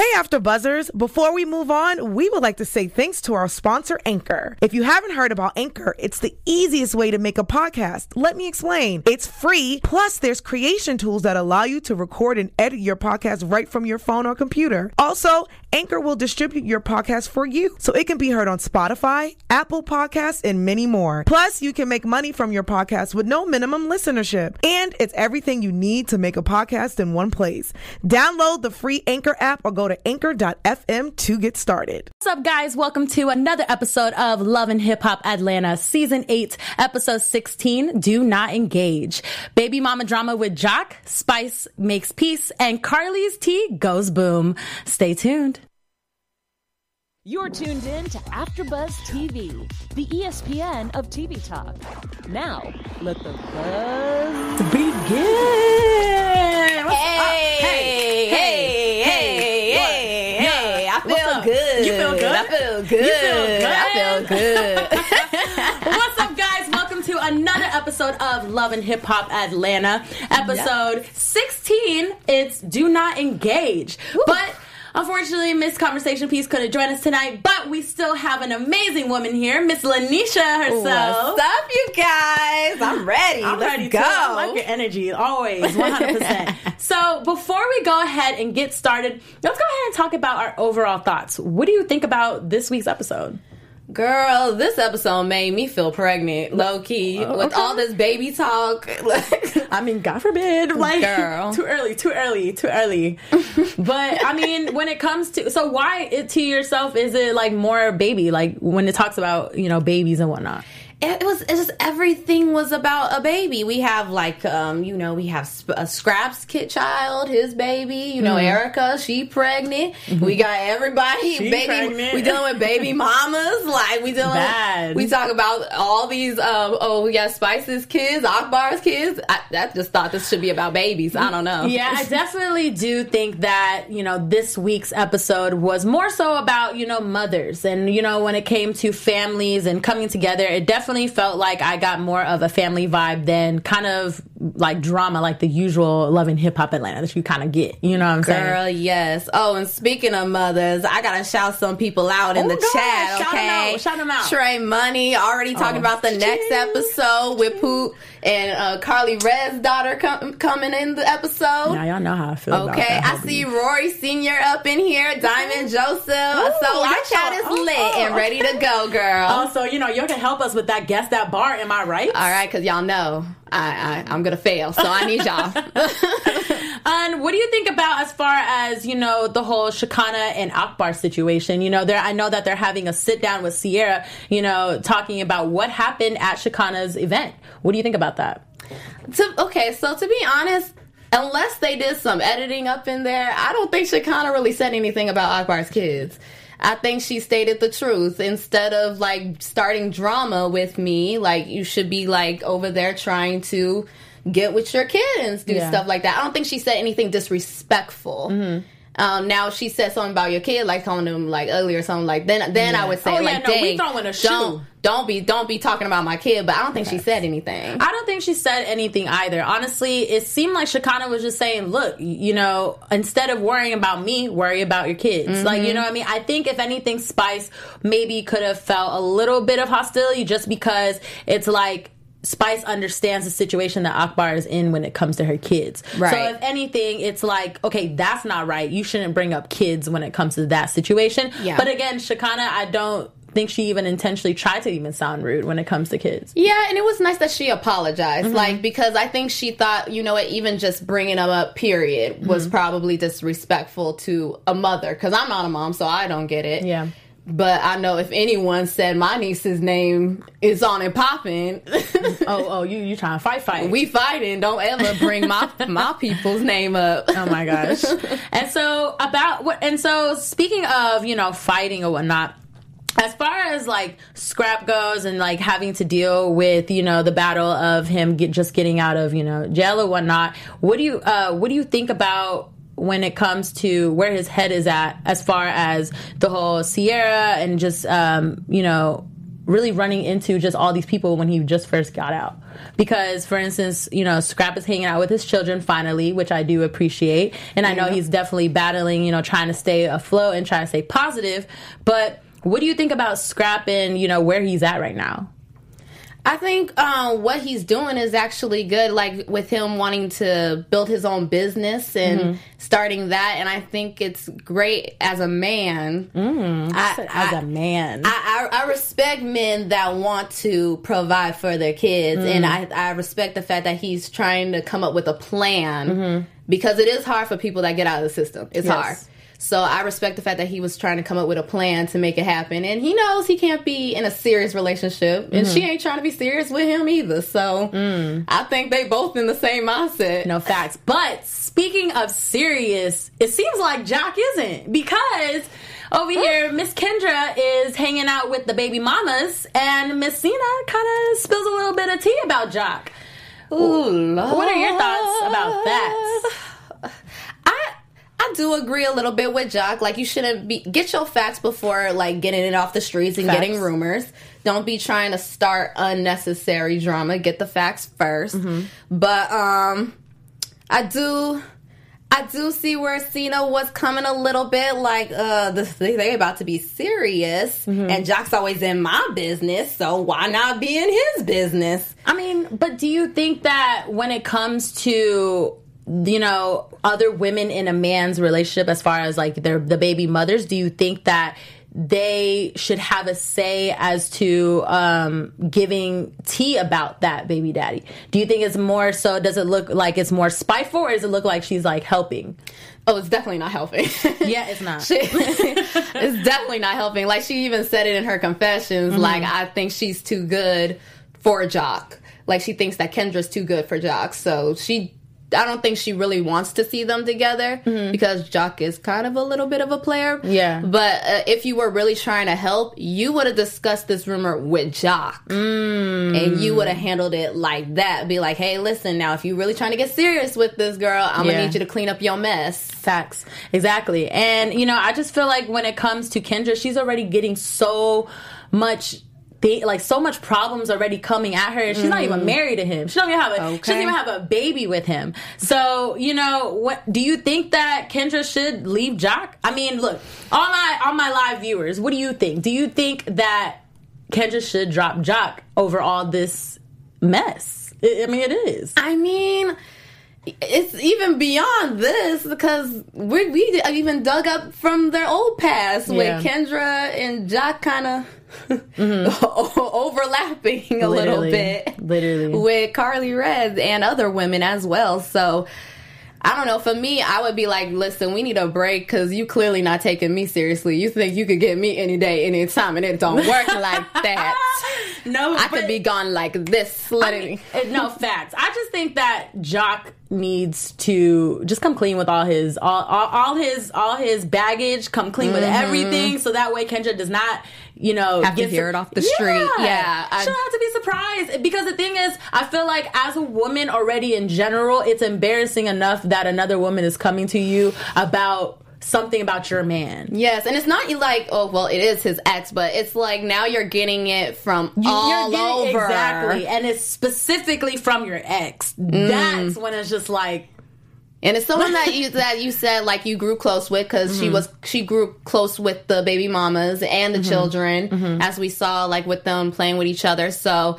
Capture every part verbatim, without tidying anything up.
Hey, After Buzzers. Before we move on, we would like to say thanks to our sponsor, Anchor. If you haven't heard about Anchor, it's the easiest way to make a podcast. Let me explain. It's free, plus there's creation tools that allow you to record and edit your podcast right from your phone or computer. Also, Anchor will distribute your podcast for you, so it can be heard on Spotify, Apple Podcasts, and many more. Plus, you can make money from your podcast with no minimum listenership. And it's everything you need to make a podcast in one place. Download the free Anchor app or go to anchor dot f m to get started. What's up, guys? Welcome to another episode of Love and Hip Hop Atlanta, Season eight, Episode sixteen, Do Not Engage. Baby mama drama with Jock, Spice makes peace, and Carly's tea goes boom. Stay tuned. You're tuned in to AfterBuzz T V, the E S P N of T V talk. Now, let the buzz begin. Hey, hey, hey, hey, hey, hey. I feel good. You feel good? I feel good. You feel good? I feel good. What's up, guys? Welcome to another episode of Love and Hip Hop Atlanta, episode yes. sixteen. It's Do Not Engage. Woo. But unfortunately, Miss Conversation Piece couldn't join us tonight, but we still have an amazing woman here, Miss Lanisha herself. What's up, you guys? I'm ready. I'm Let's ready go. too. I like your energy, always, one hundred percent. So before we go ahead and get started, let's go ahead and talk about our overall thoughts. What do you think about this week's episode? Girl, this episode made me feel pregnant, low key, oh, with okay. all this baby talk. I mean, God forbid, like, girl, too early, too early, too early. But I mean, when it comes to, so why it to yourself is it like more baby? Like when it talks about, you know, babies and whatnot. It was it's just everything was about a baby. We have like um you know we have Sp- a Scraps kid child, his baby. You know mm-hmm. Erica, she pregnant. Mm-hmm. We got everybody she baby. Pregnant. We dealing with baby mamas. Like we dealing. Bad. We talk about all these. Um, oh, we got Spice's kids, Akbar's kids. I, I just thought this should be about babies. I don't know. Yeah, I definitely do think that you know this week's episode was more so about you know mothers and you know when it came to families and coming together. It definitely Definitely felt like I got more of a family vibe than kind of like drama, like the usual Love and Hip Hop Atlanta that you kind of get. You know what I'm Girl, saying? Girl, yes. Oh, and speaking of mothers, I gotta shout some people out in oh, the God. chat. Shout Okay, them out. Shout them out. Trey Money already talking oh, about the geez. next episode with Poot and uh, Carly Red's daughter com- coming in the episode. Now y'all know how I feel. Okay, about that, I see Rory Senior up in here, Diamond Joseph. Ooh, so our chat is oh, lit oh. and ready to go, girl. Oh, so you know you can help us with that guess that bar. Am I right? All right, because y'all know I, I I'm gonna fail, so I need y'all. And what do you think about as far as you know the whole Shekinah and Akbar situation? You know, there I know that they're having a sit down with Sierra. You know, talking about what happened at Shekinah's event. What do you think about that? To, okay, so to be honest, unless they did some editing up in there, I don't think Shekinah really said anything about Akbar's kids. I think she stated the truth. Instead of like starting drama with me, like you should be like over there trying to get with your kids, do yeah. stuff like that. I don't think she said anything disrespectful. Mm-hmm. Um, now, if she said something about your kid, like calling them like ugly or something like then, then yeah. I would say oh, like, yeah, no, dang, we throwing a shoe. Don't, don't be, don't be talking about my kid. But I don't think okay. she said anything. I don't think she said anything either. Honestly, it seemed like Shekinah was just saying, "Look, you know, instead of worrying about me, worry about your kids." Mm-hmm. Like, you know what I mean? I think if anything, Spice maybe could have felt a little bit of hostility just because it's like. Spice understands the situation that Akbar is in when it comes to her kids. Right. So if anything, it's like, okay, that's not right. You shouldn't bring up kids when it comes to that situation. Yeah. But again, Shekinah, I don't think she even intentionally tried to even sound rude when it comes to kids. Yeah, and it was nice that she apologized. Mm-hmm. Like, because I think she thought, you know what, even just bringing them up, period, was mm-hmm. probably disrespectful to a mother. Because I'm not a mom, so I don't get it. Yeah. But I know if anyone said my niece's name is on and popping. oh, oh, you you trying to fight, fight. We fighting. Don't ever bring my my people's name up. Oh my gosh. And so about what? And so speaking of you know fighting or whatnot. As far as like Scrap goes and like having to deal with you know the battle of him get, just getting out of you know jail or whatnot, what do you uh, what do you think about? When it comes to where his head is at as far as the whole Sierra and just, um, you know, really running into just all these people when he just first got out. Because, for instance, you know, Scrap is hanging out with his children finally, which I do appreciate. And I know he's definitely battling, you know, trying to stay afloat and trying to stay positive. But what do you think about Scrap and, you know, where he's at right now? I think um, what he's doing is actually good, like with him wanting to build his own business and mm-hmm. starting that. And I think it's great as a man. Mm, I, as I, a man. I, I, I respect men that want to provide for their kids. Mm. And I, I respect the fact that he's trying to come up with a plan mm-hmm. because it is hard for people that get out of the system. It's yes. hard. So I respect the fact that he was trying to come up with a plan to make it happen. And he knows he can't be in a serious relationship. And mm-hmm. she ain't trying to be serious with him either. So mm. I think they both in the same mindset. No, facts. But speaking of serious, it seems like Jock isn't. Because over here, Miss Kendra is hanging out with the baby mamas. And Miss Cena kind of spills a little bit of tea about Jock. Ooh, Lord. What are your thoughts about that? I... I do agree a little bit with Jock. Like, you shouldn't be... Get your facts before, like, getting it off the streets and facts. Getting rumors. Don't be trying to start unnecessary drama. Get the facts first. Mm-hmm. But, um... I do... I do see where Cena was coming a little bit. Like, uh... The, they about to be serious. Mm-hmm. And Jock's always in my business. So why not be in his business? I mean, but do you think that when it comes to... you know, other women in a man's relationship as far as, like, their the baby mothers, do you think that they should have a say as to um, giving tea about that baby daddy? Do you think it's more so, does it look like it's more spiteful, or does it look like she's, like, helping? Oh, it's definitely not helping. Yeah, it's not. she, it's definitely not helping. Like, she even said it in her confessions, mm-hmm. like, I think she's too good for Jock. Like, she thinks that Kendra's too good for Jock. So she... I don't think she really wants to see them together mm-hmm. because Jock is kind of a little bit of a player. Yeah. But uh, if you were really trying to help, you would have discussed this rumor with Jock. Mm. And you would have handled it like that. Be like, hey, listen, now if you're really trying to get serious with this girl, I'm yeah. going to need you to clean up your mess. Facts. Exactly. And, you know, I just feel like when it comes to Kendra, she's already getting so much... They, like, so much problems already coming at her. She's mm. not even married to him. She don't even have a. Okay. She doesn't even have a baby with him. So, you know, what do you think that Kendra should leave Jock? I mean, look, all my all my live viewers, what do you think? Do you think that Kendra should drop Jock over all this mess? I mean, it is. I mean, it's even beyond this because we we even dug up from their old past yeah. with Kendra and Jock kind of. Mm-hmm. overlapping a literally, little bit literally with Carly Rez and other women as well. So I don't know. For me, I would be like, listen, we need a break because you clearly not taking me seriously. You think you could get me any day, any time, and it don't work like that. No, I could be gone like this. Letting I mean, no facts. I just think that Jock needs to just come clean with all his all all, all his all his baggage. Come clean mm-hmm. with everything, so that way Kendra does not, you know, have to hear su- it off the yeah. street. Yeah, I, she don't have to be surprised because the thing is, I feel like as a woman already in general, it's embarrassing enough that another woman is coming to you about something about your man. Yes, and it's not like, oh, well, it is his ex, but it's like now you're getting it from you, all you're over. Exactly, and it's specifically from your ex. Mm. That's when it's just like... And it's someone that you that you said like you grew close with because mm-hmm. she was she grew close with the baby mamas and the mm-hmm. children mm-hmm. as we saw like with them playing with each other. So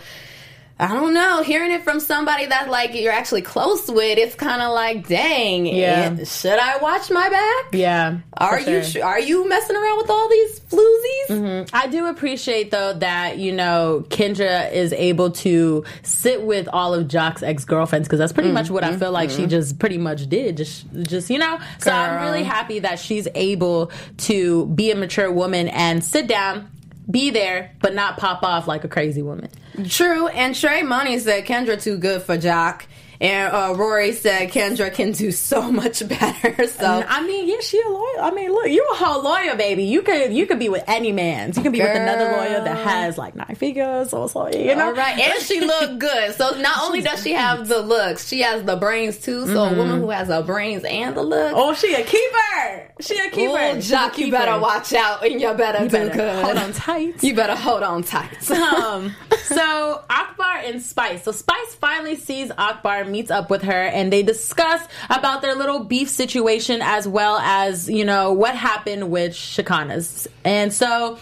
I don't know, hearing it from somebody that like you're actually close with, it's kind of like, dang, yeah. it, should I watch my back? Yeah, are you sure. are you messing around with all these floozies? Mm-hmm. I do appreciate though that, you know, Kendra is able to sit with all of Jock's ex girlfriends because that's pretty mm-hmm. much what I feel like mm-hmm. she just pretty much did. Just, just you know. Girl. So I'm really happy that she's able to be a mature woman and sit down, be there, but not pop off like a crazy woman. True, and Trey Money said Kendra too good for Jock. And uh, Rory said Kendra can do so much better. So I mean, yeah, she a lawyer. I mean, look, you a whole lawyer, baby. You could you could be with any man. You can be Girl. with another lawyer that has like nine figures or so. You know, all right. And she look good. So not only does she have the looks, she has the brains too. So mm-hmm. a woman who has the brains and the looks. Oh, she a keeper. She a keeper. Ooh, Jock, you better watch out, and you better you do better good. Hold on tight. You better hold on tight. um, so Akbar and Spice. So Spice finally sees Akbar, meets up with her, and they discuss about their little beef situation as well as, you know, what happened with Shekinah's. And so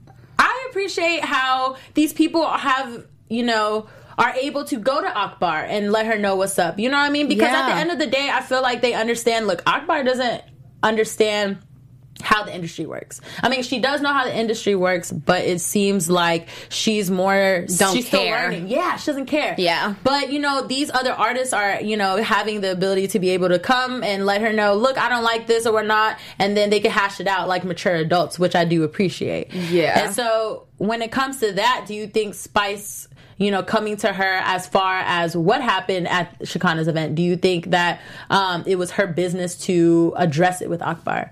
I appreciate how these people have, you know, are able to go to Akbar and let her know what's up. You know what I mean? Because yeah. at the end of the day, I feel like they understand, look, Akbar doesn't understand how the industry works. I mean, she does know how the industry works, but it seems like she's more don't she's care. Still learning. Yeah, she doesn't care. Yeah. But, you know, these other artists are, you know, having the ability to be able to come and let her know, look, I don't like this or we're not, and then they can hash it out like mature adults, which I do appreciate. Yeah. And so when it comes to that, do you think Spice, you know, coming to her as far as what happened at Shekinah's event, do you think that um, it was her business to address it with Akbar?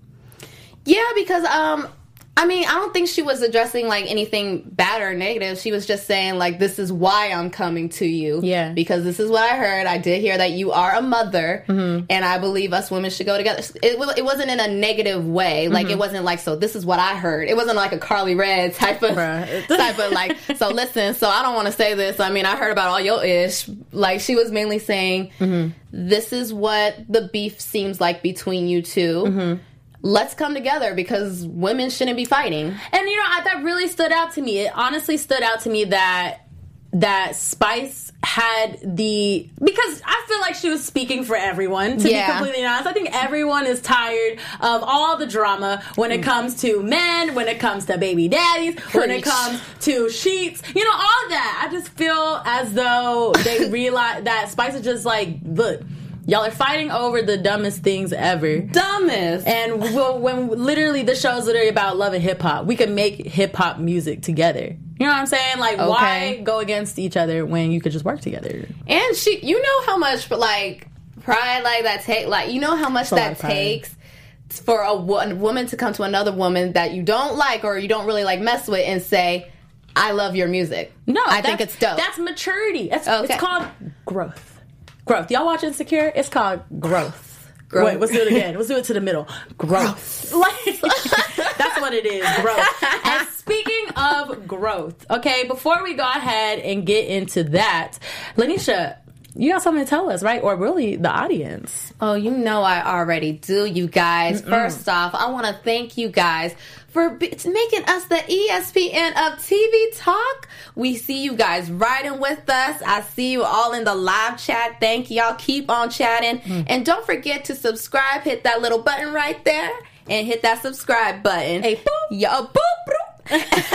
Yeah, because, um, I mean, I don't think she was addressing, like, anything bad or negative. She was just saying, like, this is why I'm coming to you. Yeah. Because this is what I heard. I did hear that you are a mother, mm-hmm. and I believe us women should go together. It, it wasn't in a negative way. Like, mm-hmm. it wasn't like, so this is what I heard. It wasn't like a Carly Red type of, type of, like, so listen, so I don't want to say this. I mean, I heard about all your ish. Like, she was mainly saying, mm-hmm. this is what the beef seems like between you two. Mm-hmm. Let's come together because women shouldn't be fighting. And, you know, I, that really stood out to me. It honestly stood out to me that that Spice had the... Because I feel like she was speaking for everyone, to yeah. be completely honest. I think everyone is tired of all the drama when it comes to men, when it comes to baby daddies, Preach. when it comes to sheets, you know, all of that. I just feel as though they realize that Spice is just like, look... Y'all are fighting over the dumbest things ever. Dumbest. And we'll, when literally the show is literally about love and hip hop, we can make hip hop music together. You know what I'm saying? Like, okay. why go against each other when you could just work together? And she, you know how much like pride like that take, like you know how much that takes for a, wo- a woman to come to another woman that you don't like or you don't really like mess with and say, I love your music. No, I think it's dope. That's maturity. That's okay. It's called growth. Growth. Y'all watch Insecure? It's called growth. growth. Wait, let's do it again. Let's do it to the middle. Growth. Like, that's what it is. Growth. And speaking of growth, okay, before we go ahead and get into that, Lanisha, you got something to tell us, right? Or really the audience. Oh, you know I already do, you guys. Mm-mm. First off, I want to thank you guys for be- making us the E S P N of T V Talk. We see you guys riding with us. I see you all in the live chat. Thank y'all. Keep on chatting. Mm. And don't forget to subscribe. Hit that little button right there. And hit that subscribe button. Hey, boop. Yo, boop, boop.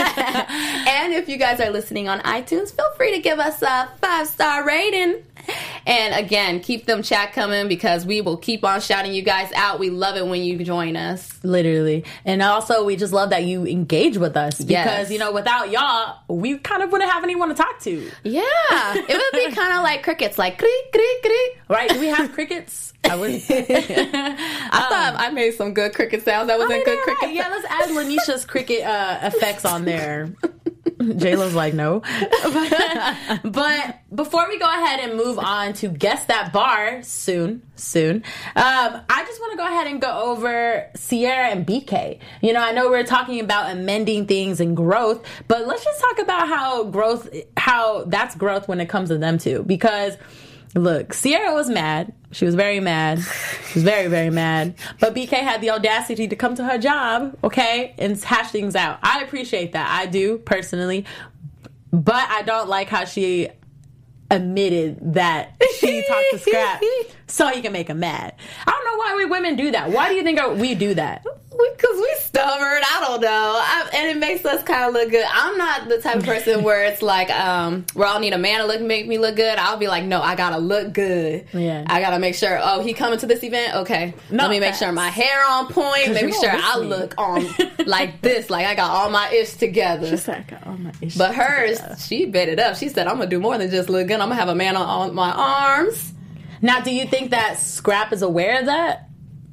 And if you guys are listening on iTunes, feel free to give us a five-star rating. And again, keep them chat coming because we will keep on shouting you guys out. We love it when you join us. Literally. And also, we just love that you engage with us because, yes. you know, without y'all, we kind of wouldn't have anyone to talk to. Yeah. It would be kind of like crickets, like creak, creak, creak. Right? Do we have crickets? I would. I um, thought I made some good cricket sounds. That wasn't I mean, good cricket. Right. Yeah, let's add Lanisha's cricket uh, effects on there. J-Lo's like, no. but, but before we go ahead and move on to Guess That Bar soon, soon, um, I just want to go ahead and go over Ciara and B K. You know, I know we're talking about amending things and growth, but let's just talk about how growth, how that's growth when it comes to them too. Because look, Ciara was mad. She was very mad. She was very, very mad. But B K had the audacity to come to her job, okay, and hash things out. I appreciate that. I do, personally. But I don't like how she admitted that she talked to Scrap so he can make her mad. I don't know why we women do that. Why do you think we do that? Because we stubborn I don't know. I, and it makes us kind of look good. I'm not the type of person where it's like, um, where I'll need a man to look make me look good. I'll be like, no, I gotta look good. Yeah. I gotta make sure, oh, he coming to this event? Okay. No, Let me make facts. sure my hair on point. Make you sure gonna I miss me. look on like this. Like I got all my ish together. She's like, oh my issues But hers, together. she bet it up. She said, I'm gonna do more than just look good. I'm gonna have a man on, on my arms. Now, do you think that Scrap is aware of that?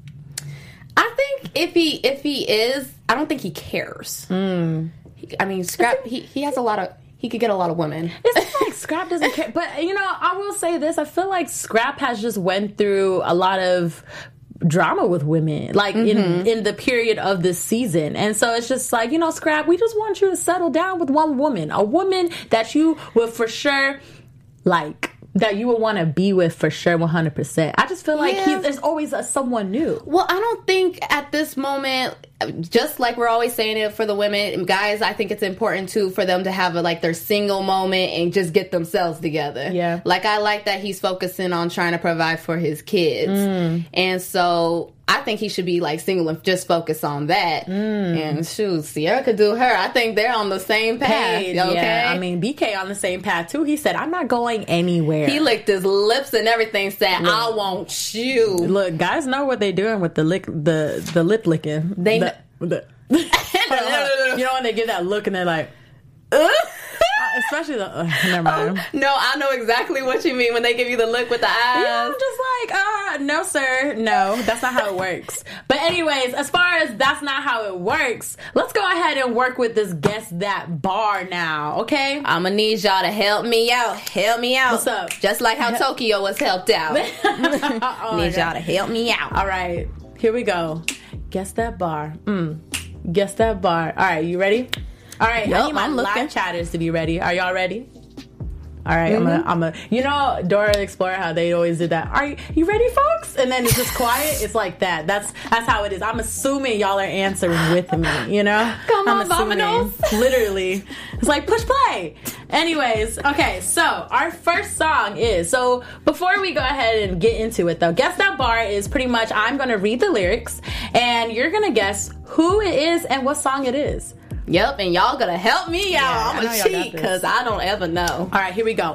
I think if he if he is, I don't think he cares. Mm. He, I mean, Scrap. He, he has a lot of. He could get a lot of women. It's like Scrap doesn't care. But, you know, I will say this. I feel like Scrap has just went through a lot of drama with women, like Mm-hmm. in in the period of this season. And so it's just like, you know, Scrap, we just want you to settle down with one woman. A woman that you would for sure, like, that you would want to be with for sure one hundred percent. I just feel like Yeah. he, there's always a, someone new. Well, I don't think at this moment, just like we're always saying it for the women, guys, I think it's important too for them to have a, like their single moment and just get themselves together. Yeah. Like I like that he's focusing on trying to provide for his kids. Mm. And so I think he should be like single and just focus on that. Mm. And shoot, Sierra could do her. I think they're on the same path. Paid, Okay. yeah. I mean, B K on the same path too. He said, I'm not going anywhere. He licked his lips and everything, said, I want you. Look, guys know what they're doing with the lick, the the lip licking. They the, the, you know when they give that look and they're like, especially the. Uh, never mind. No, I know exactly what you mean when they give you the look with the eyes. Yeah, I'm just like, uh, no, sir, no, that's not how it works. But anyways, as far as that's not how it works, let's go ahead and work with this Guess That bar now, okay? I'm gonna need y'all to help me out. Help me out. What's up? Just like how Tokyo was helped out. Oh my Need y'all to help me out. All right, here we go. Guess that bar. Mm. Guess that bar. All right, you ready? All right, Yup, I need my I'm looking. live chatters to be ready. Are y'all ready? All right, I'm gonna, I'm gonna, you know, Dora the Explorer, how they always did that. Are you, you ready, folks? And then it's just quiet. It's like that. That's that's how it is. I'm assuming y'all are answering with me. You know, Come I'm on, assuming. Dominoes. Literally, it's like push play. Anyways, okay. So our first song is so. Before we go ahead and get into it, though, Guess That Bar is pretty much I'm gonna read the lyrics, and you're gonna guess who it is and what song it is. Yep, and y'all gonna help me out. Yeah, I I'm know gonna y'all got cheat this. because I don't ever know. All right, here we go.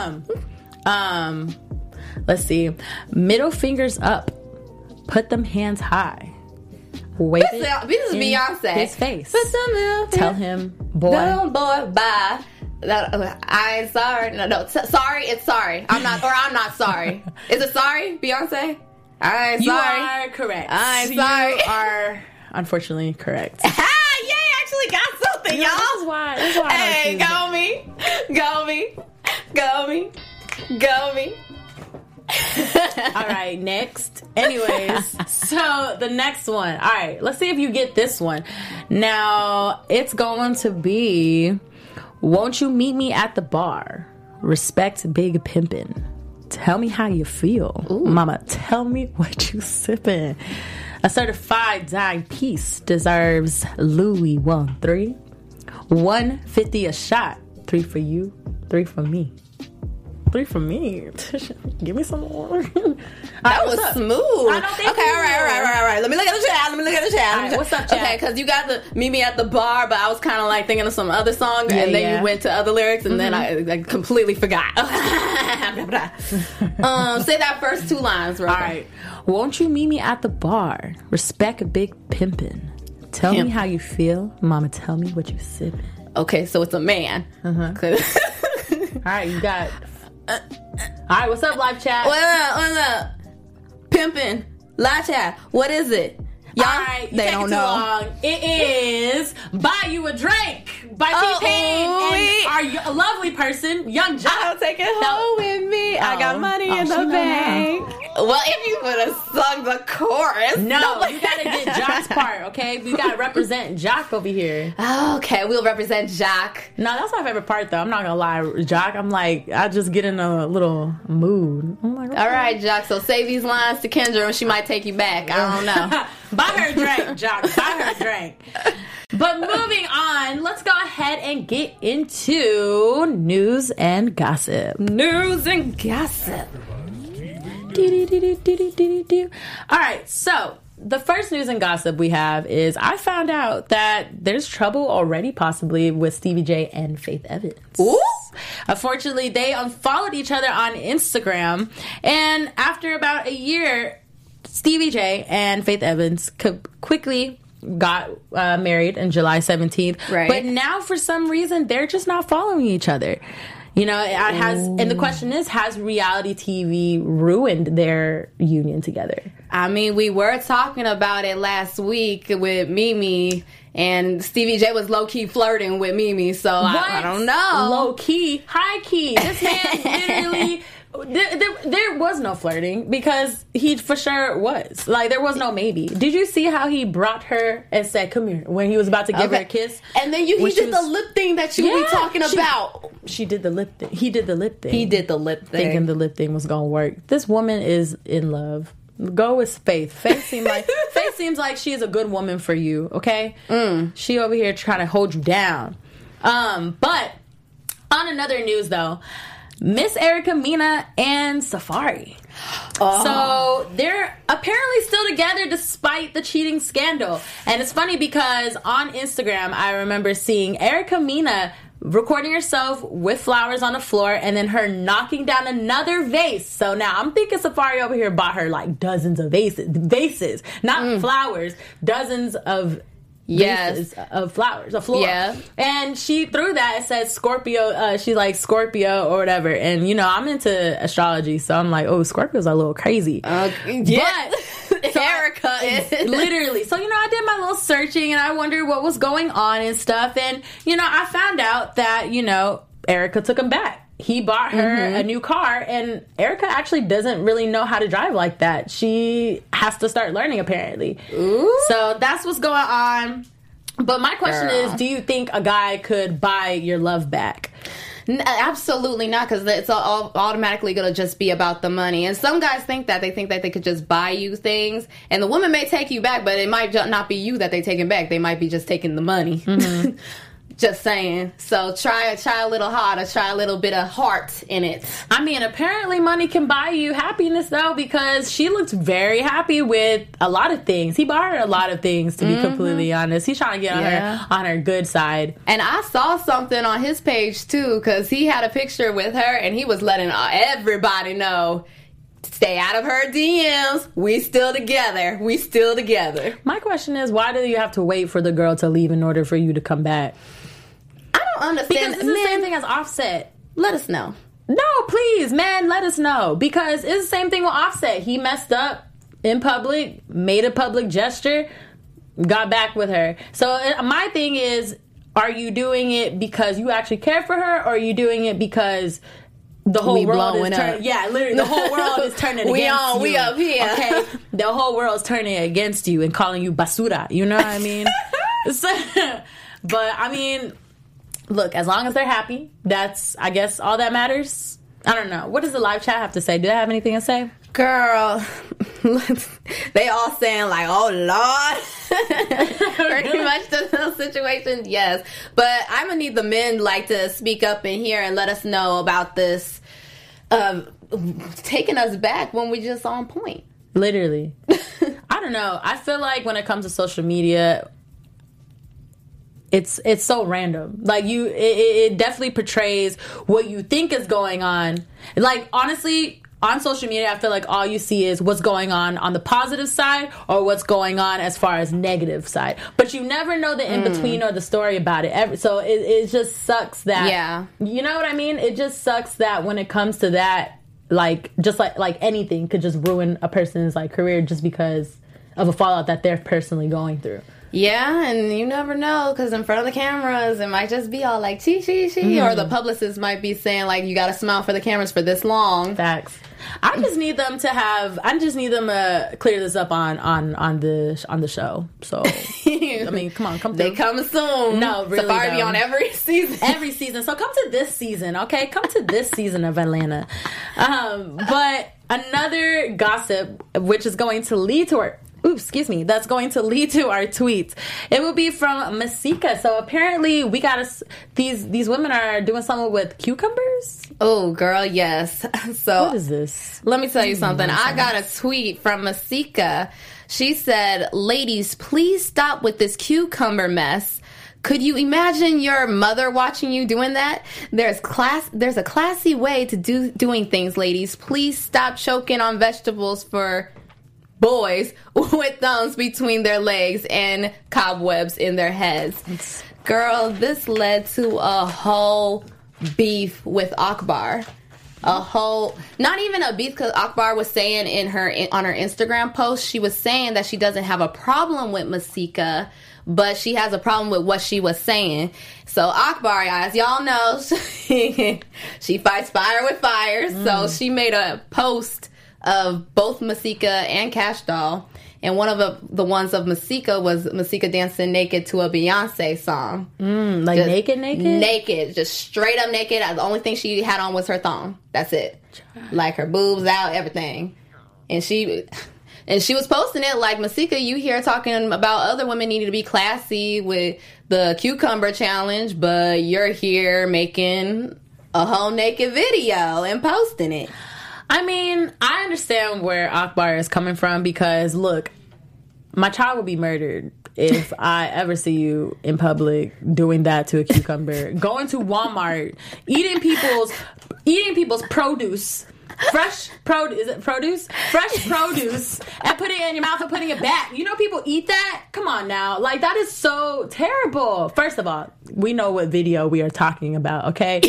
um, let's see. Middle fingers up. Put them hands high. Wave This, it is- this is in Beyonce. his face. Put some milk Tell in- him, boy. Go, boy, bye. That, uh, I ain't sorry. No, no, s- sorry. It's sorry. I'm not, or I'm not sorry. Is it sorry, Beyonce? I ain't You sorry. are correct. I ain't You sorry. are unfortunately correct. Ah, yeah, actually got something, Yeah, y'all. this is why. This is why Hey, I go me, go me, go me, go me. All right, next. Anyways, so the next one. All right, let's see if you get this one. Now, it's going to be Won't You Meet Me at the Bar? Respect Big Pimpin'. Tell me how you feel. Mama, tell me what you sippin'. A certified dime piece deserves Louis one three. one fifty a shot. Three for you, three for me. Three for me. Give me some more. That was smooth. I don't think okay, you all right, all right, all right, all right. Let me look at the chat. Let me look at the chat. All right, what's up, chat? Okay, because you got the meet me at the bar, but I was kind of like thinking of some other song, Yeah, and then yeah. you went to other lyrics, and then I, Mm-hmm. I completely forgot. um, say that first two lines, real All quick. right. Won't you meet me at the bar? Respect a big pimpin'. Tell Pimp. me how you feel. Mama, tell me what you sippin'. Okay, so it's a man. Uh-huh. 'Cause- All right, you got... All right, what's up, live chat? What up? What up? Pimpin'. La chat. What is it? Y'all, All right, you they take don't it too know. long. It is Buy You a Drink by Oh, T-Pain we- and our y- lovely person, Young Jock. I'll take it No. home with me. I got Oh. money Oh, in she the know bank. Well, if you would have sung the chorus. No, nobody- you gotta get Jock's part, okay? We gotta represent Jock over here. Okay, we'll represent Jock. No, that's my favorite part, though. I'm not gonna lie, Jock. I'm like, I just get in a little mood. I'm like, All right, Jock. So say these lines to Kendra, and she might take you back. I don't know. Buy her a drink, Jock. Buy her a drink. But moving on, let's go ahead and get into news and gossip. News and gossip. Do, do, do, do, do, do, do, do. All right, so the first news and gossip we have is I found out that there's trouble already possibly with Stevie J and Faith Evans. Ooh. Unfortunately, they unfollowed each other on Instagram, and after about a year, Stevie J and Faith Evans co- quickly got uh, married on July seventeenth. Right. But now, for some reason, they're just not following each other. You know, it has, and the question is, has reality T V ruined their union together? I mean, we were talking about it last week with Mimi, and Stevie J was low-key flirting with Mimi, so I, I don't know. Low-key? High-key. This man literally... There, there, there was no flirting because he for sure was. Like, there was no maybe. Did you see how he brought her and said, come here, when he was about to give Okay. her a kiss? And then you, he did was, the lip thing that you yeah, be talking she, about. She did the lip thing. He did the lip thing. He did the lip thing. Thinking the lip thing was going to work. This woman is in love. Go with Faith. Faith seems like Faith seems like she is a good woman for you, okay? Mm. She over here trying to hold you down. Um, but on another news, though, Miss Erica Mena and Safari. Oh. So they're apparently still together despite the cheating scandal. And it's funny because on Instagram, I remember seeing Erica Mena recording herself with flowers on the floor and then her knocking down another vase. So now I'm thinking Safari over here bought her like dozens of vases, vases, not mm. flowers, dozens of Yes, of flowers, a floor. Yeah, and she threw that. It said Scorpio. Uh, she's like Scorpio or whatever. And you know, I'm into astrology, so I'm like, oh, Scorpios are a little crazy. Uh, yeah, but so Erica I, is literally. So you know, I did my little searching and I wondered what was going on and stuff. And you know, I found out that you know Erica took him back. He bought her mm-hmm. a new car, and Erica actually doesn't really know how to drive like that. She has to start learning, apparently. Ooh. So that's what's going on. But my question Girl. is, do you think a guy could buy your love back? N- absolutely not, because it's all automatically going to just be about the money. And some guys think that. They think that they could just buy you things, and the woman may take you back, but it might not be you that they taking back. They might be just taking the money. Mm-hmm. Just saying. So try try a little harder. Try a little bit of heart in it. I mean, apparently money can buy you happiness, though, because she looked very happy with a lot of things. He bought her a lot of things, to be mm-hmm. completely honest. He's trying to get on yeah. her on her good side. And I saw something on his page, too, because he had a picture with her, and he was letting everybody know, stay out of her D Ms. We still together. We still together. My question is, why do you have to wait for the girl to leave in order for you to come back? I don't understand. Because it's the men, same thing as Offset. Let us know. No, please, man, let us know. Because it's the same thing with Offset. He messed up in public, made a public gesture, got back with her. So my thing is, are you doing it because you actually care for her, or are you doing it because the whole we world is turning? Up. Yeah, literally, the whole world is turning we against on, you. We up here. Okay, the whole world is turning against you and calling you basura. You know what I mean? So, but I mean, look, as long as they're happy, that's, I guess, all that matters. I don't know. What does the live chat have to say? Do they have anything to say? Girl, they all saying like, oh, Lord. Pretty much the situation, yes. But I'm going to need the men like to speak up in here and let us know about this uh, taking us back when we just on point. Literally. I don't know. I feel like when it comes to social media, It's it's so random. Like you, it, it definitely portrays what you think is going on. Like honestly, on social media, I feel like all you see is what's going on on the positive side or what's going on as far as negative side. But you never know the in between mm. or the story about it. Every, so it, it just sucks that. Yeah. You know what I mean? It just sucks that when it comes to that, like just like like anything could just ruin a person's like career just because of a fallout that they're personally going through. Yeah, and you never know, because in front of the cameras, it might just be all like, chee, chee, chee, mm. or the publicist might be saying, like, you got to smile for the cameras for this long. Facts. I just need them to have, I just need them to clear this up on, on, on the on the show. So, I mean, come on, come through. They come soon. No, really Safari be though. on every season. Every season. So come to this season, okay? Come to this season of Atlanta. Um, but another gossip, which is going to lead to our... Oops, excuse me. That's going to lead to our tweets. It will be from Masika. So apparently, we got us. These these women are doing something with cucumbers. Oh, girl, yes. So what is this? Let me tell you something. I got a tweet from Masika She said, ladies, please stop with this cucumber mess. Could you imagine your mother watching you doing that? There's class. There's a classy way to do doing things, ladies. Please stop choking on vegetables for boys with thumbs between their legs and cobwebs in their heads. Girl, this led to a whole beef with Akbar. A whole, not even a beef, because Akbar was saying in her in, on her Instagram post, she was saying that she doesn't have a problem with Masika, but she has a problem with what she was saying. So Akbar, as y'all know, she, she fights fire with fire. Mm. So she made a post of both Masika and Cash Doll. And one of the, the ones of Masika was Masika dancing naked to a Beyonce song. Mm, like just naked, naked? Naked. Just straight up naked. The only thing she had on was her thong. That's it. Like her boobs out, everything. And she... And she was posting it like, Masika, you here talking about other women needing to be classy with the cucumber challenge, but you're here making a whole naked video and posting it. I mean, I understand where Akbar is coming from because, look, my child will be murdered if I ever see you in public doing that to a cucumber. Going to Walmart, eating people's eating people's produce. Fresh produce, is it produce? Fresh produce, and putting it in your mouth and putting it back. You know people eat that? Come on now. Like, that is so terrible. First of all, we know what video we are talking about, okay?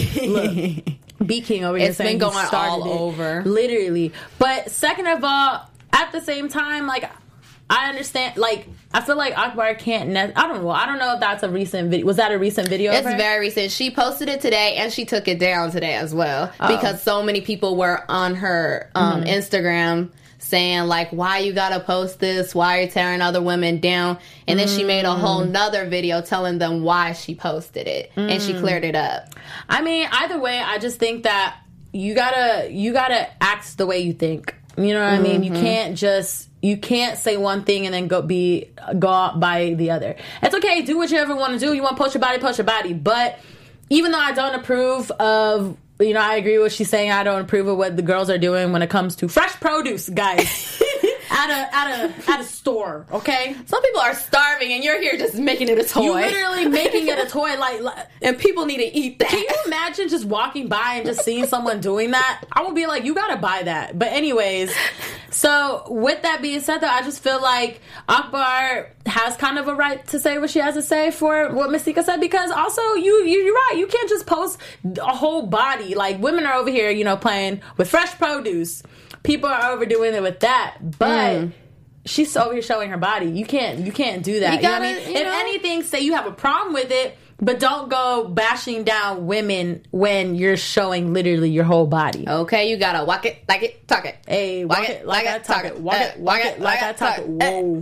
Look, B King over here it's saying been going all it, over. Literally. But second of all, at the same time, like, I understand, like, I feel like Akbar can't, ne- I don't know, I don't know if that's a recent video. Was that a recent video It's of her? very recent. She posted it today, and she took it down today as well. Oh. Because so many people were on her um, mm-hmm. Instagram saying, like, why you gotta post this? Why are you tearing other women down? And then mm. she made a whole nother video telling them why she posted it. Mm. And she cleared it up. I mean, either way, I just think that you gotta, you gotta act the way you think. You know what mm-hmm. I mean? You can't just... You can't say one thing and then go be go out by the other. It's okay. Do what you ever want to do. You want to post your body, post your body. But even though I don't approve of, you know, I agree with what she's saying. I don't approve of what the girls are doing when it comes to fresh produce, guys. At a at a at a store, okay? Some people are starving, and you're here just making it a toy. You're literally making it a toy, like, like, and people need to eat that. Can you imagine just walking by and just seeing someone doing that? I would be like, you gotta buy that. But anyways, so with that being said, though, I just feel like Akbar has kind of a right to say what she has to say for what Masika said, because also you, you you're right, you can't just post a whole body. Like, women are over here, you know, playing with fresh produce. People are overdoing it with that, but mm. she's over here showing her body. You can't, you can't do that. You gotta, you know what I mean? you If know, anything, say you have a problem with it, but don't go bashing down women when you're showing literally your whole body. Okay, you gotta walk it, like it, talk it. Hey, walk, walk it, like I talk it. Walk it, walk it, like I talk it. Whoa.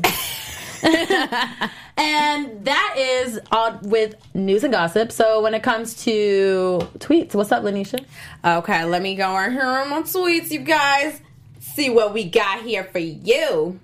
And that is all with news and gossip. So when it comes to tweets, what's up, Lanisha? Okay, let me go right here on my tweets, you guys. See what we got here for you.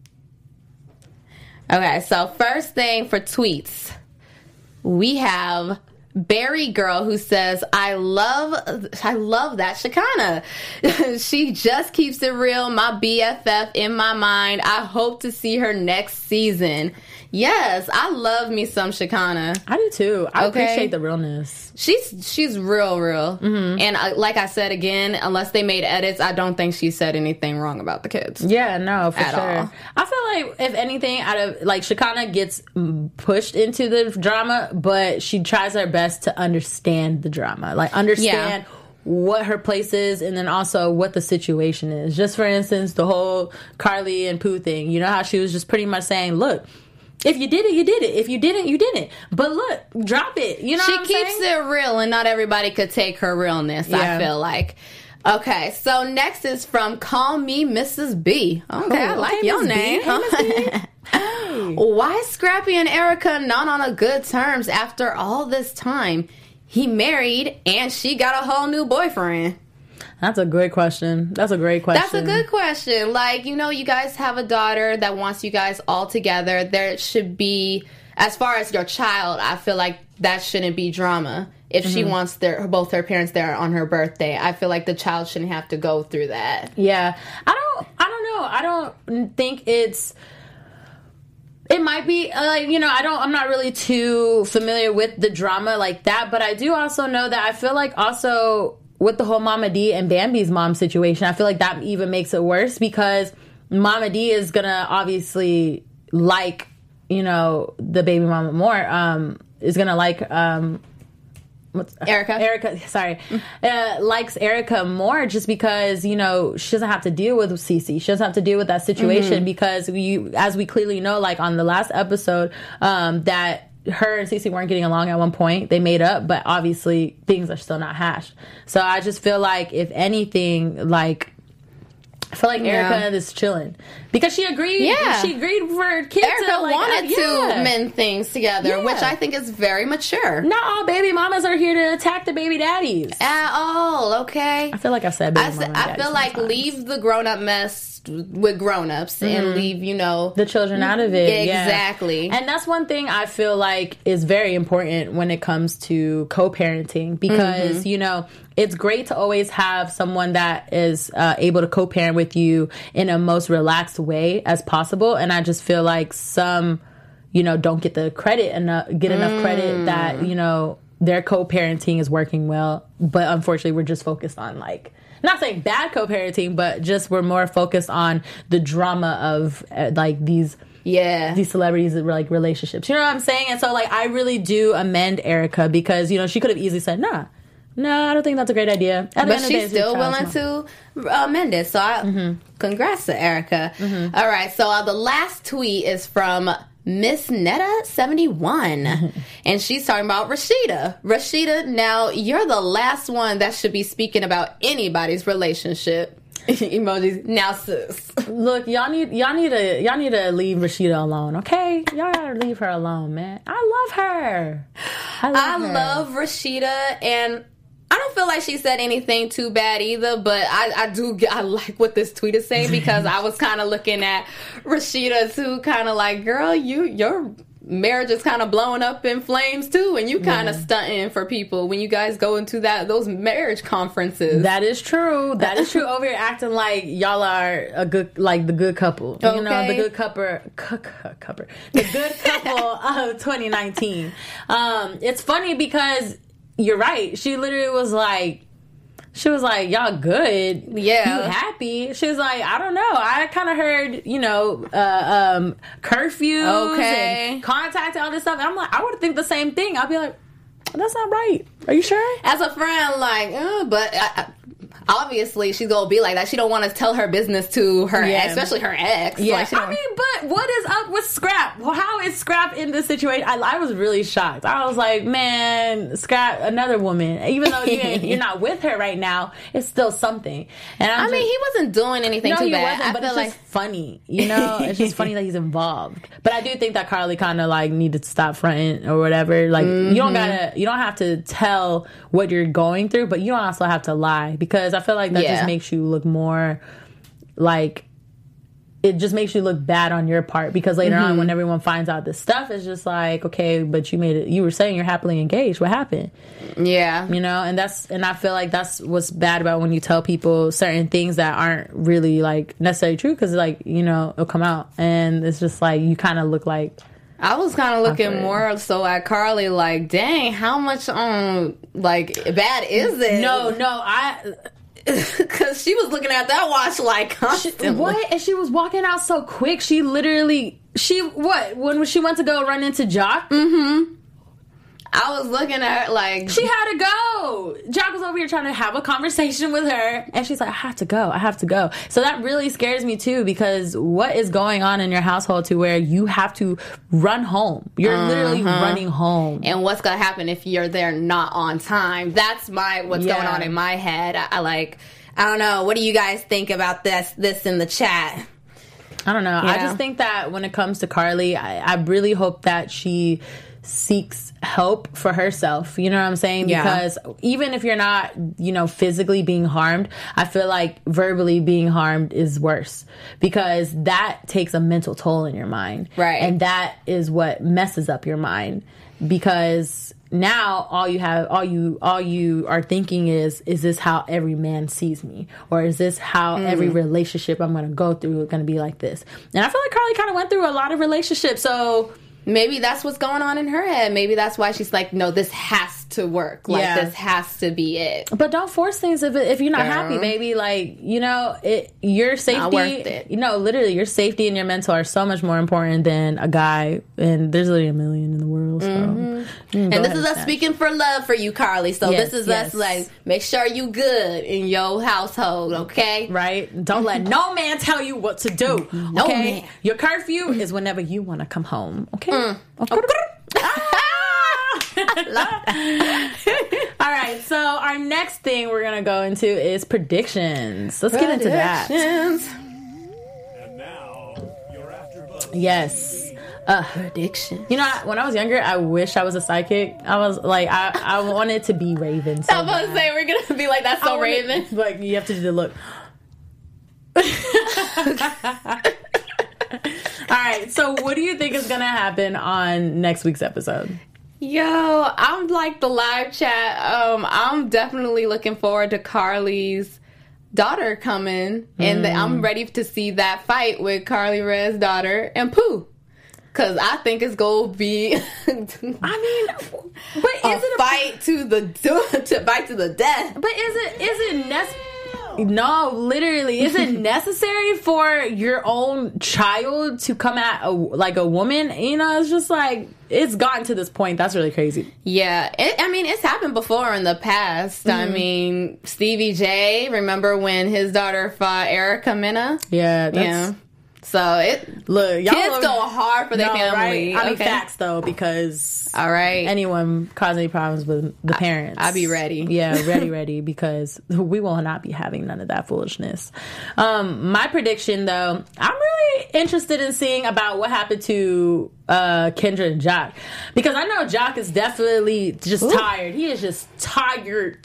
Okay, so first thing for tweets, we have Berry Girl who says, I love I love that Shekinah. She just keeps it real, my B F F in my mind. I hope to see her next season. Yes, I love me some Shekinah. I do too. I okay? appreciate the realness. She's she's real, real. Mm-hmm. And uh, like I said again, unless they made edits, I don't think she said anything wrong about the kids. Yeah, no, for At sure. all. I feel like if anything, out of like Shekinah gets pushed into the drama, but she tries her best to understand the drama, like understand. Yeah. What her place is, and then also what the situation is. Just for instance, the whole Carly and Pooh thing. You know how she was just pretty much saying, look, if you did it, you did it. If you didn't, you didn't. But look, drop it. You know she what I'm keeps saying? it real, and not everybody could take her realness, yeah. I feel like. Okay, so next is from Call Me Missus B. Okay, oh, I like okay, your Miss name. Hey, hey. Why is Scrappy and Erica not on a good terms after all this time? He married, and she got a whole new boyfriend. That's a great question. That's a great question. That's a good question. Like, you know, you guys have a daughter that wants you guys all together. There should be, as far as your child, I feel like that shouldn't be drama. If mm-hmm. she wants their both her parents there on her birthday, I feel like the child shouldn't have to go through that. Yeah. I don't, I don't know. I don't think it's... It might be, uh, like, you know, I don't, I'm not really too familiar with the drama like that, but I do also know that I feel like also with the whole Mama D and Bambi's mom situation, I feel like that even makes it worse because Mama D is gonna obviously like, you know, the baby mama more, um, is gonna like, um, What's, Erica. Erica, sorry, uh, likes Erica more just because, you know, she doesn't have to deal with Cece. She doesn't have to deal with that situation mm-hmm. because we, as we clearly know, like on the last episode, um, that her and Cece weren't getting along at one point. They made up, but obviously things are still not hashed. So I just feel like if anything, like, I feel like Erica yeah. is chilling because she agreed. Yeah, she agreed for kids. Erica to, like, wanted uh, yeah. to mend things together, yeah. which I think is very mature. Not all baby mamas are here to attack the baby daddies at all. Okay, I feel like I've said baby I, mama I feel like sometimes. Leave the grown up mess with grown-ups mm-hmm. and leave, you know, the children out of it. Exactly. Yeah. And that's one thing I feel like is very important when it comes to co-parenting because, mm-hmm. you know, it's great to always have someone that is uh, able to co-parent with you in a most relaxed way as possible. And I just feel like some, you know, don't get the credit enough, get enough mm. credit that, you know, their co-parenting is working well. But unfortunately, we're just focused on like, not saying bad co-parenting, but just we're more focused on the drama of uh, like these yeah these celebrities like relationships. You know what I'm saying? And so like I really do amend Erica because, you know, she could have easily said, nah, no, I don't think that's a great idea. At but she's still willing to amend it. So I, mm-hmm. congrats to Erica. Mm-hmm. All right. So uh, the last tweet is from Miss Netta seventy-one, and she's talking about Rashida. Rashida, now you're the last one that should be speaking about anybody's relationship. Emojis. Now, sis, look, y'all need y'all need to y'all need to leave Rashida alone, okay? Y'all gotta leave her alone, man. I love her. I love, I her. love Rashida, and I don't feel like she said anything too bad either, but I, I do, I like what this tweet is saying because I was kind of looking at Rashida too, kind of like, girl, you, your marriage is kind of blowing up in flames too, and you kind of yeah. stunting for people when you guys go into that, those marriage conferences. That is true. That is true. Over here acting like y'all are a good, like the good couple. Okay. You know, the good couple, cu- cu- couple, the good couple of twenty nineteen. Um, it's funny because you're right. She literally was like, she was like, y'all good? Yeah. You happy? She was like, I don't know. I kind of heard, you know, uh, um, curfews okay. and contact and all this stuff. And I'm like, I would think the same thing. I'd be like, that's not right. Are you sure? As a friend, like, uh, but I, I, obviously she's gonna be like that. She don't want to tell her business to her yeah. ex, especially her ex. Yeah, like, I mean, but what is up with Scrap? Well, how is Scrap in this situation? I, I was really shocked. I was like, man, Scrap, another woman. Even though you ain't, you're not with her right now, it's still something. And I'm I just, mean, he wasn't doing anything no, too he bad. Wasn't, I but feel it's like just funny, you know. It's just funny that he's involved. But I do think that Carly kind of like needed to stop fronting or whatever. Like mm-hmm. you don't gotta, you don't have to tell what you're going through, but you don't also have to lie because I feel like that yeah. just makes you look more like it just makes you look bad on your part because later mm-hmm. on when everyone finds out this stuff it's just like, okay, but you made it, you were saying you're happily engaged, what happened? Yeah, you know. And that's, and I feel like that's what's bad about when you tell people certain things that aren't really like necessarily true because like, you know, it'll come out and it's just like you kind of look like, I was kind of looking awkward. More so at Carly, like, dang, how much um like bad is it? No, no, I. Because she was looking at that watch like constantly. She, what? And she was walking out so quick. She literally, she what? When she went to go run into Jock? Mm-hmm. I was looking at her like she had to go. Jock was over here trying to have a conversation with her, and she's like, "I have to go. I have to go." So that really scares me too, because what is going on in your household to where you have to run home? You're uh-huh. literally running home, and what's gonna happen if you're there not on time? That's my what's yeah. going on in my head. I, I like, I don't know. What do you guys think about this? This in the chat. I don't know. Yeah. I just think that when it comes to Carly, I, I really hope that she seeks help for herself. You know what I'm saying? Yeah. Because even if you're not, you know, physically being harmed, I feel like verbally being harmed is worse, because that takes a mental toll in your mind. Right. And that is what messes up your mind, because now all you have, all you, all you are thinking is, is this how every man sees me? Or is this how mm. every relationship I'm going to go through is going to be like this? And I feel like Carly kind of went through a lot of relationships. So maybe that's what's going on in her head. Maybe that's why she's like, no, this has to work. Like, yeah. this has to be it. But don't force things if if you're not Girl. happy, baby. Like, you know, it your safety, not worth it. You know, literally your safety and your mental are so much more important than a guy. And there's literally a million in the world. So, mm-hmm. mm, and this is us speaking for love for you, Carly. So yes, this is yes. us like, make sure you good in your household, okay? Right? Don't let no man tell you what to do. No okay? man. Your curfew is whenever you want to come home. Okay? Mm. Okay. All right, so our next thing we're gonna go into is predictions. Let's get into that. And now, you're after Buzz. Yes. Uh, Prediction. you know, when I was younger, I wish I was a psychic. I was like, I, I wanted to be Raven. So I was about to say, we're going to be like, that's so I wanted- Raven. Like, you have to do the look. All right, so what do you think is going to happen on next week's episode? Yo, I'm like the live chat. Um, I'm definitely looking forward to Carly's daughter coming, mm. and the, I'm ready to see that fight with Carly Red's daughter and Pooh, because I think it's gonna be. I mean, but is a it a fight to the to fight to the death? But is it is it necessary? No, literally, is it necessary for your own child to come at a, like a woman? You know, it's just like, it's gotten to this point. That's really crazy. Yeah, it, I mean, it's happened before in the past. Mm-hmm. I mean, Stevie J, remember when his daughter fought Erica Mena? Yeah, that's... yeah. So it look, y'all kids look, go hard for their no, family. Right? I mean, okay. facts though, because all right, anyone cause any problems with the parents, I, I'll be ready. Yeah, ready, ready, because we will not be having none of that foolishness. Um, my prediction though, I'm really interested in seeing about what happened to uh, Kendra and Jock, because I know Jock is definitely just Ooh. tired. He is just tired.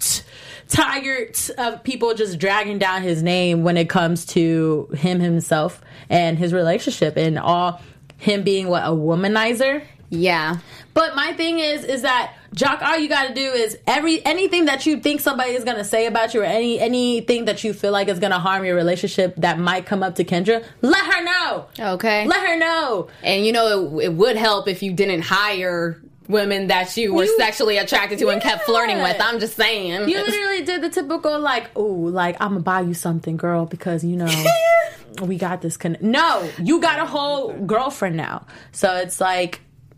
tired of people just dragging down his name when it comes to him himself and his relationship, and all him being what, a womanizer. Yeah. But my thing is is that Jock, all you got to do is every anything that you think somebody is going to say about you, or any anything that you feel like is going to harm your relationship that might come up to Kendra, let her know. Okay. Let her know. And you know, it, it would help if you didn't hire women that you were you, sexually attracted to yeah. and kept flirting with. I'm just saying. You literally did the typical, like, ooh, like, I'm gonna buy you something, girl, because, you know, we got this con- No, you got a whole girlfriend now. So it's like,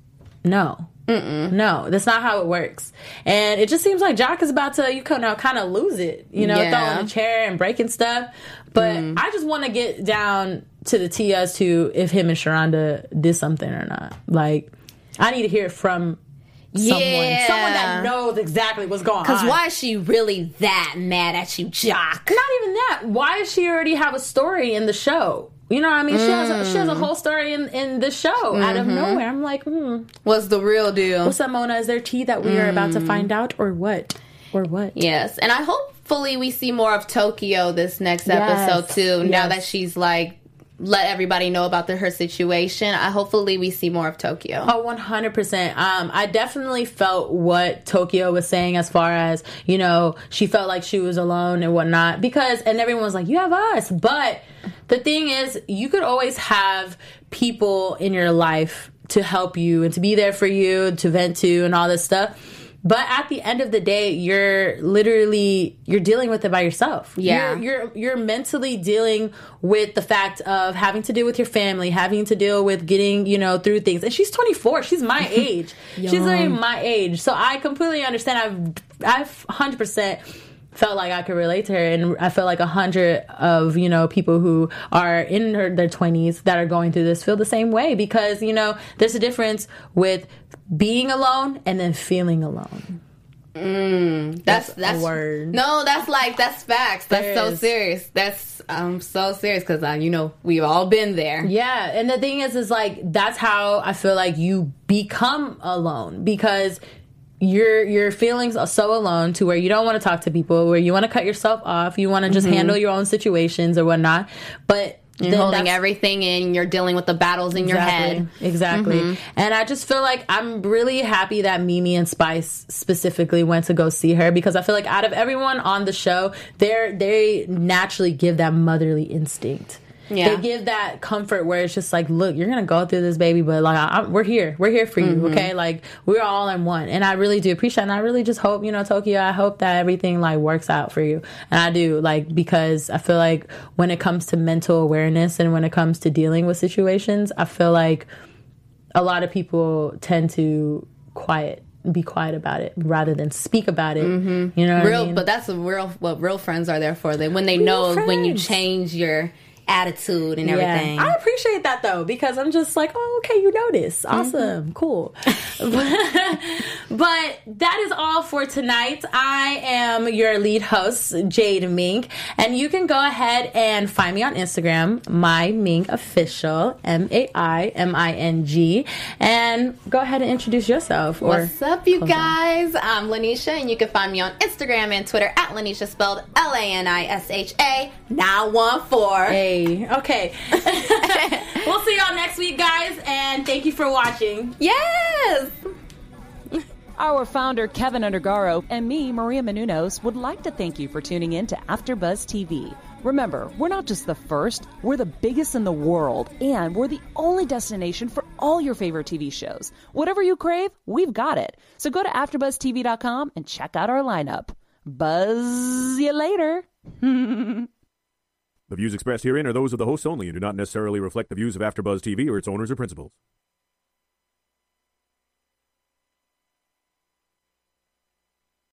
no. Mm-mm. No, that's not how it works. And it just seems like Jock is about to, you know, kind of lose it, you know, yeah. throwing the chair and breaking stuff. But mm. I just want to get down to the T as to if him and Sharonda did something or not. Like, I need to hear it from someone. Yeah. Someone that knows exactly what's going on. Because why is she really that mad at you, Jock? Not even that. Why does she already have a story in the show? You know what I mean? Mm. She has a, she has a whole story in, in this show mm-hmm. out of nowhere. I'm like, hmm. What's the real deal? What's up, Mona? Is there tea that we mm. are about to find out, or what? Or what? Yes. And I hopefully we see more of Tokyo this next yes. episode, too. Yes. Now that she's like, let everybody know about the, her situation. I hopefully we see more of Tokyo. Oh, one hundred percent. Um, I definitely felt what Tokyo was saying as far as, you know, she felt like she was alone and whatnot. Because, and everyone was like, you have us. But the thing is, you could always have people in your life to help you and to be there for you, to vent to and all this stuff. But at the end of the day, you're literally, you're dealing with it by yourself. Yeah. You're, you're, you're mentally dealing with the fact of having to deal with your family, having to deal with getting, you know, through things. And she's twenty-four. She's my age. She's literally my age. So I completely understand. I've, I've one hundred percent felt like I could relate to her, and I feel like a hundred of, you know, people who are in her, their twenties that are going through this feel the same way, because, you know, there's a difference with being alone and then feeling alone. Mm, that's that's, that's a word. No, that's like that's facts. That's There so is. serious. That's um so serious because uh, you know we've all been there. Yeah, and the thing is, is like that's how I feel like you become alone because your your feelings are so alone to where you don't want to talk to people, where you want to cut yourself off, you want to just Mm-hmm. handle your own situations or whatnot, but. You're then holding that's- everything in. You're dealing with the battles in your Exactly, head. Exactly. Mm-hmm. And I just feel like I'm really happy that Mimi and Spice specifically went to go see her because I feel like out of everyone on the show, they're they naturally give that motherly instinct. Yeah. They give that comfort where it's just like, look, you're gonna go through this, baby, but like I, I'm, we're here, we're here for you, Mm-hmm. okay? Like we're all in one, and I really do appreciate it. And I really just hope, you know, Tokyo, I hope that everything like works out for you, and I do, like because I feel like when it comes to mental awareness and when it comes to dealing with situations, I feel like a lot of people tend to quiet. Be quiet about it rather than speak about it. Mm-hmm. You know, what Real, I mean? but that's real. What real friends are there for. They when they know when you friends. change your attitude and everything. I appreciate that though because I'm just like, oh, okay, you notice. Awesome, cool. But that is all for tonight. I am your lead host, Jade Mink, and you can go ahead and find me on Instagram, my Mink Official, M A I M I N G, and go ahead and introduce yourself. Or What's up, you close on. guys? I'm Lanisha, and you can find me on Instagram and Twitter at Lanisha, spelled L A N I S H A nine one four. Hey, okay. We'll see y'all next week, guys, and thank you for watching. Yes! Our founder, Kevin Undergaro, and me, Maria Menounos, would like to thank you for tuning in to AfterBuzz T V. Remember, we're not just the first, we're the biggest in the world, and we're the only destination for all your favorite T V shows. Whatever you crave, we've got it. So go to after buzz t v dot com and check out our lineup. Buzz you later. The views expressed herein are those of the hosts only and do not necessarily reflect the views of AfterBuzz T V or its owners or principals.